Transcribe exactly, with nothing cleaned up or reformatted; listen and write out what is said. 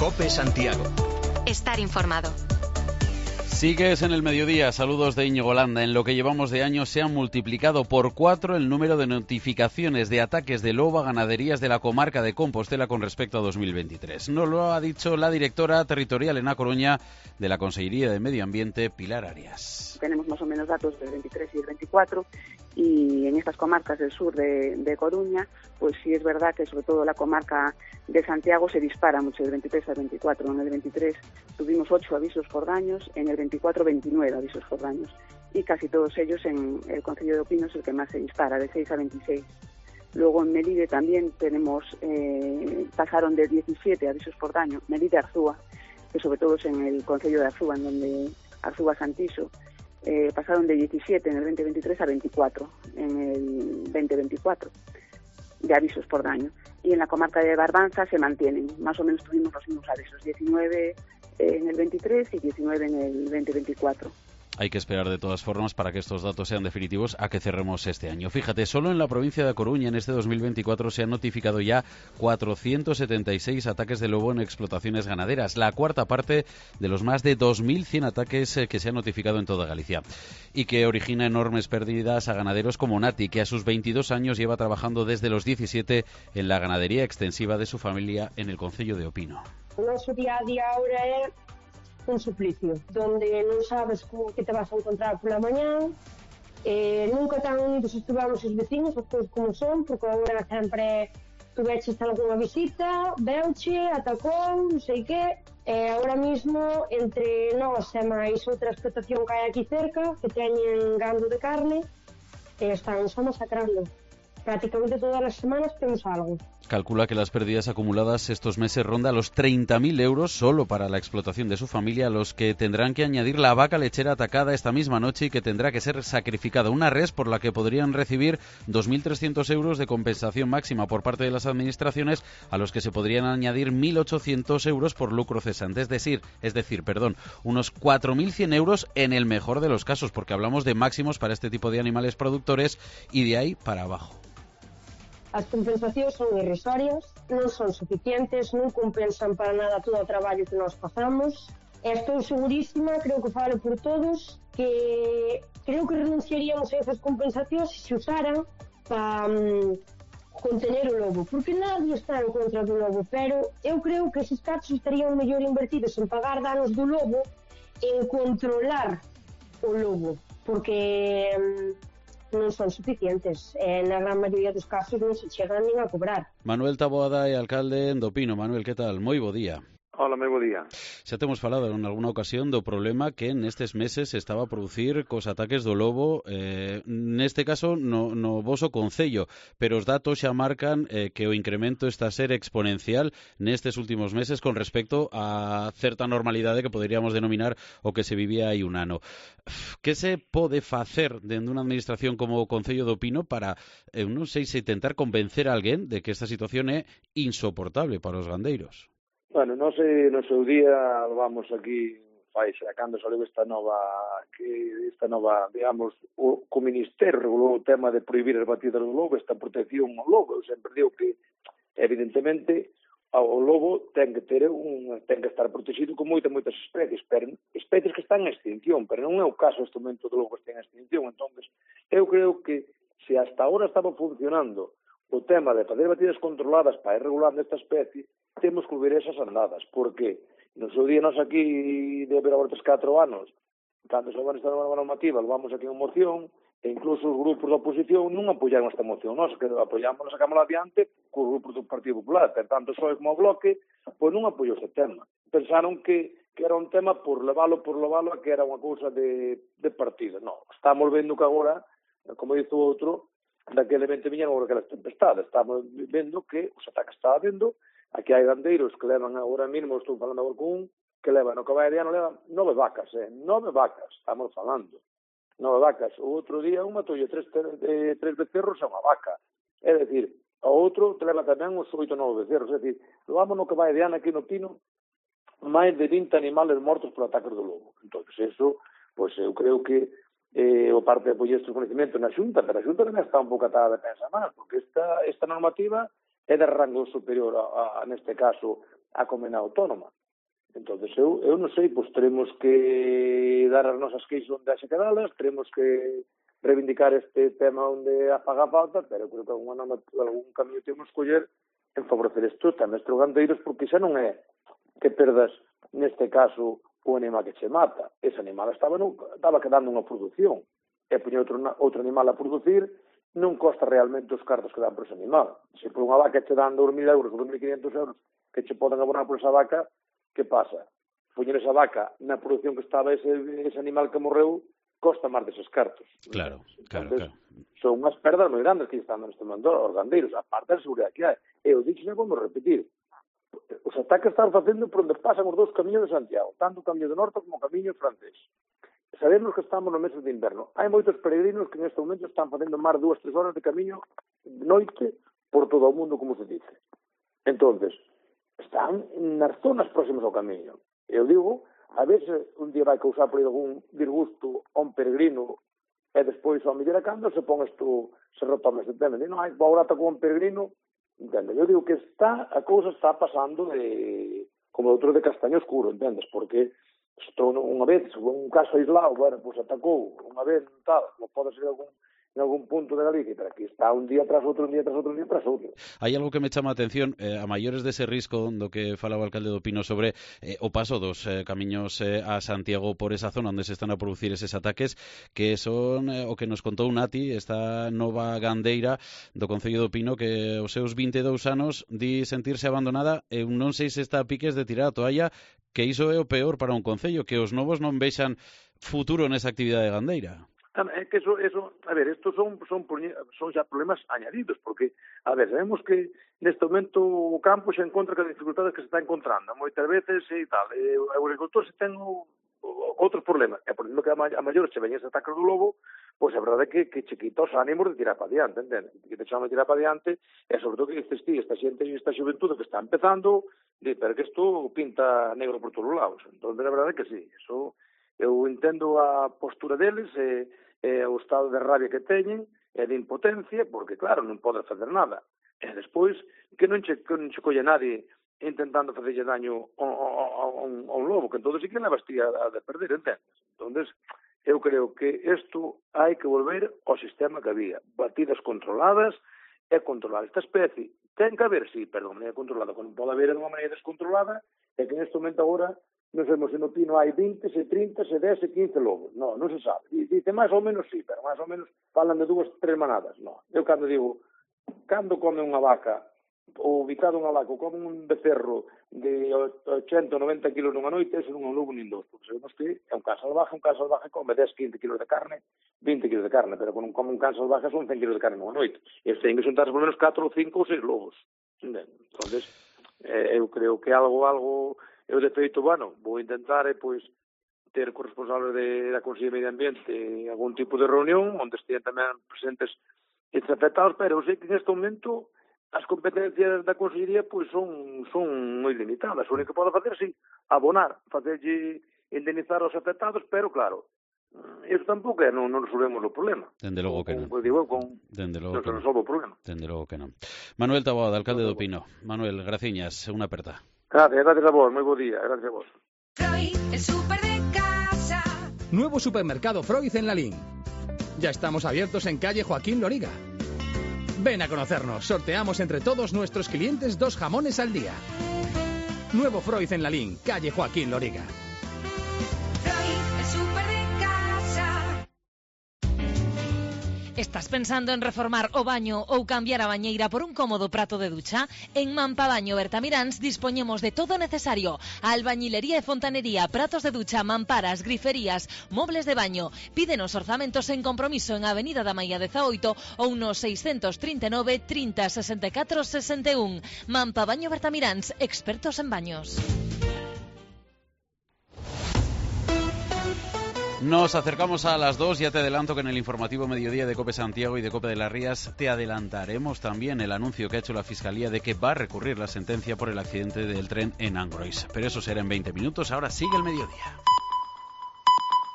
COPE Santiago. Estar informado. Sigues en el mediodía. Saludos de Íñigo Landa. En lo que llevamos de año se ha multiplicado por cuatro el número de notificaciones de ataques de lobo a ganaderías de la comarca de Compostela con respecto a dos mil veintitrés. Nos lo ha dicho la directora territorial en A Coruña de la Consellería de Medio Ambiente, Pilar Arias. Tenemos más o menos datos del veintitrés y el veinticuatro, y en estas comarcas del sur de, de Coruña, pues sí es verdad que sobre todo la comarca de Santiago se dispara mucho del veintitrés al veinticuatro. En el veintitrés tuvimos ocho avisos por daños, en el veinticuatro veintinueve avisos por daños, y casi todos ellos en el concello de Opino es el que más se dispara, de seis a veintiséis. Luego en Melide también tenemos, eh, pasaron de diecisiete avisos por daño, Melide Arzúa, que sobre todo es en el concello de Arzúa, en donde Arzúa Santiso, eh, pasaron de diecisiete en el veinte veintitrés a veinticuatro en el veinte veinticuatro de avisos por daño. Y en la comarca de Barbanza se mantienen, más o menos tuvimos los mismos avisos, diecinueve en el veintitrés y diecinueve en el veinte veinticuatro. Hay que esperar de todas formas para que estos datos sean definitivos a que cerremos este año. Fíjate, solo en la provincia de A Coruña en este dos mil veinticuatro se han notificado ya cuatrocientos setenta y seis ataques de lobo en explotaciones ganaderas, la cuarta parte de los más de dos mil cien ataques que se han notificado en toda Galicia, y que origina enormes pérdidas a ganaderos como Nati, que a sus veintidós años lleva trabajando desde los diecisiete en la ganadería extensiva de su familia en el concello de Opino. Nuestro día a día ahora es un suplicio, donde non sabes como que te vas a encontrar pola mañá, eh, nunca tan unidos estuvamos os vecinos, as cousas como son, porque agora sempre tuveches algunha visita, veuche, atacou, non sei que, e agora mismo entre nós e máis outra explotación que hai aquí cerca, que teñen gando de carne, e están só masacrando. Prácticamente todas las semanas tenemos algo. Calcula que las pérdidas acumuladas estos meses rondan los treinta mil euros solo para la explotación de su familia, a los que tendrán que añadir la vaca lechera atacada esta misma noche y que tendrá que ser sacrificada. Una res por la que podrían recibir dos mil trescientos euros de compensación máxima por parte de las administraciones, a los que se podrían añadir mil ochocientos euros por lucro cesante. Es decir, es decir, perdón, unos cuatro mil cien euros en el mejor de los casos, porque hablamos de máximos para este tipo de animales productores y de ahí para abajo. As compensacións son irrisorias, non son suficientes, non compensan para nada todo o traballo que nós pasamos. E estou segurísima, creo que falo por todos, que creo que renunciaríamos a esas compensacións se se usaran para um, contener o lobo, porque nadie está en contra do lobo, pero eu creo que esos cartos estarían mellor invertidos en pagar danos do lobo, en controlar o lobo, porque Um, non son suficientes. E na gran maioría dos casos non se chegan nin a cobrar. Manuel Taboada é alcalde en Opino. Manuel, que tal? Moi bo día. Hola, moi bo día. Xa temos falado en alguna ocasión do problema que nestes meses se estaba a producir cos ataques do lobo, eh, neste caso no, no voso concello, pero os datos xa marcan eh, que o incremento está a ser exponencial nestes últimos meses con respecto a certa normalidade que poderíamos denominar o que se vivía hai un ano. Que se pode facer dende unha administración como o Concello de Opino para, eh, non sei se tentar convencer a alguén de que esta situación é insoportable para os gandeiros? Bueno, non sei, no seu día, vamos aquí, fai xa cando saliu esta nova, que esta nova, digamos, o, o Ministerio regulou o tema de prohibir as batidas do lobo, esta protección ao lobo. Eu sempre digo que, evidentemente, o lobo ten que ter un, ten que estar protegido con moitas, moitas especies, pero especies que están en extinción, pero non é o caso este momento do lobo que está en extinción. Entón, eu creo que se hasta ahora estaba funcionando o tema de fazer batidas controladas para ir regulando esta especie, temos que volver esas andadas, porque no seu día nos aquí de haber agora tres, catro anos, cando se van esta nova normativa, vamos aquí en moción, e incluso os grupos da oposición non apoyaron esta moción. Nós que apoyamos, nos sacamos adiante cos grupos do Partido Popular, pero tanto P S O E como o Bloque, pois non apoyou este tema. Pensaron que, que era un tema por leválo, por leválo, a que era unha cousa de, de partido. Non, estamos vendo que agora, como dice o outro, daquele evento viñan agora aquelas tempestades. Estamos vendo que os ataques está habendo. Aquí hai gandeiros que levan agora mesmo, estou falando agora con un, que levan no caballo de ano, levan nove vacas, eh? nove vacas, estamos falando. Nove vacas. O outro día un matoulle tres, eh, tres becerros a unha vaca. É dicir, o outro te leva tamén uns oito, nove becerros. É dicir, levamos no caballo de ano aquí no Pino máis de vinte animales mortos por ataques do lobo. Entón, eso, pois eu creo que eh, o parte de apoiar estes conhecimentos na Xunta, pero a Xunta tamén está un pouco atada de pensar máis, porque esta, esta normativa é de rango superior a, a, neste caso, a Comunidade Autónoma. Entonces, eu, eu non sei, pois teremos que dar as nosas queixas onde haxe que dalas, teremos que reivindicar este tema onde apaga falta, pero creo que algún, algún camiño temos que escoller en favorecer isto tamén estes gandeiros, porque xa non é que perdas, neste caso, o animal que che mata. Ese animal estaba, no, estaba quedando unha produción, e poñer outro, outro animal a producir non costa realmente os cartos que dan por ese animal. Se por unha vaca che dan dous mil euros ou dos mil quinhentos euros que che poden abonar por esa vaca, que pasa? Poñer esa vaca na produción que estaba ese, ese animal que morreu costa máis deses cartos. Claro, claro, Entonces, claro. Son unhas perdas moi grandes que están neste momento os gandeiros, a parte da seguridade que hai. E eu dixo, vamos repetir, os ataques están facendo por onde pasan os dous camiños de Santiago, tanto o camiño do norte como o camiño francés. Sabemos que estamos nos meses de inverno. Hai moitos peregrinos que neste momento están facendo máis de dúas, tres horas de camiño de noite por todo o mundo, como se dice. Entonces, están nas zonas próximas ao camiño. Eu digo, a veces un día vai causar por algún disgusto a un peregrino e despois ao mellor a cando se pon isto, se retoma este tema. Non hai, agora está con un peregrino, entende? Eu digo que está, a cousa está pasando de, como outro de castaño oscuro, entendes? Porque estou unha vez, un caso aislado, bueno, pois atacou unha vez, tal, non pode ser algún en algún punto de Galicia, pero aquí está un día tras outro, un día tras outro, un día tras outro. Hai algo que me chama a atención, eh, a maiores dese risco do que falaba o alcalde do Pino sobre eh, o paso dos eh, camiños eh, a Santiago por esa zona onde se están a producir eses ataques, que son eh, o que nos contou Nati, esta nova gandeira do Concello do Pino, que os seus vinte e dous anos di sentirse abandonada, e non sei se está a piques de tirar a toalla, que iso é o peor para un concello, que os novos non vexan futuro nesa actividade gandeira. É que eso, eso, a ver, estos son, son, son xa problemas añadidos, porque, a ver, sabemos que neste momento o campo xa encontra que as dificultades que se está encontrando, moitas veces e tal, e o agricultor se ten o, o, outros problemas, e por exemplo que a, a maior se veñen ese ataque do lobo, pois a verdade é que, que che quita os ánimos de tirar para diante, entende? Que te chama de tirar para diante, e sobre todo que estes tíos, esta xente e esta xuventude que está empezando, di, pero que isto pinta negro por todos os lados. Entón, a verdade é que sí, eso, eu entendo a postura deles, e e o estado de rabia que teñen e de impotencia, porque claro, non podes facer nada. E despois, que non che, que non che colle nadie intentando facerlle daño a, a, a, a, un, a un lobo, que entón sí que levas ti a, a de perder, entendes? Entón, eu creo que isto hai que volver ao sistema que había, batidas controladas e controlar esta especie. Ten que haber, sí, pero de maneira controlada, non pode haber de unha maneira descontrolada, e que neste momento agora non sabemos se no Pino hai vinte, se trinta, se dez, se quince lobos. Non, non se sabe. Dice máis ou menos sí, pero máis ou menos falan de dúas, tres manadas. Non. Eu cando digo, cando come unha vaca, ou ubicado unha vaca, ou come un becerro de ochenta ou noventa kilos nunha noite, eso non é un lobo nin dos, porque sabemos que é un can salvaje, un can salvaje come dez, quince kilos de carne, vinte kilos de carne, pero con un come un can salvaje son cen kilos de carne nunha noite. E ten que xuntarse por menos catro, cinco ou seis lobos. Entende? Entonces, eh, eu creo que algo, algo... Eu, de feito, bueno, vou intentar, eh, pois, ter corresponsables de, da Consellería de Medio Ambiente algún tipo de reunión onde estén tamén presentes estes afectados, pero eu sei que neste momento as competencias da Consellería pois son, son moi limitadas. O único que pode facer, sí, abonar, facerlle indemnizar aos afectados, pero claro, iso tampouco é, non, non resolvemos o problema. Dende logo que non. Con, digo, con, Dende logo non se resolve o problema. Dende logo que non. Manuel Taboada, alcalde do Pino. Manuel, graciñas, unha aperta. Gracias, gracias a vos, moi bo día, gracias a vos. Freud, el súper de casa. Nuevo supermercado Freud en Lalín. Ya estamos abiertos en calle Joaquín Loriga. Ven a conocernos, sorteamos entre todos nuestros clientes dos jamones al día. Nuevo Freud en Lalín, calle Joaquín Loriga. Freud, el súper de casa. Estás pensando en reformar o baño ou cambiar a bañeira por un cómodo prato de ducha? En Mampa Baño Bertamiráns dispoñemos de todo o necesario: albañilería e fontanería, pratos de ducha, mamparas, griferías, mobles de baño. Pídenos orzamentos en compromiso en Avenida da Maia dezaoito ou no seiscentos trinta e nove, trinta, sesenta e catro, sesenta e un. Mampa Baño Bertamiráns, expertos en baños. Nos acercamos a las dos, ya te adelanto que en el informativo Mediodía de COPE Santiago y de COPE de las Rías te adelantaremos también el anuncio que ha hecho la Fiscalía de que va a recurrir la sentencia por el accidente del tren en Angrois. Pero eso será en veinte minutos, ahora sigue el mediodía.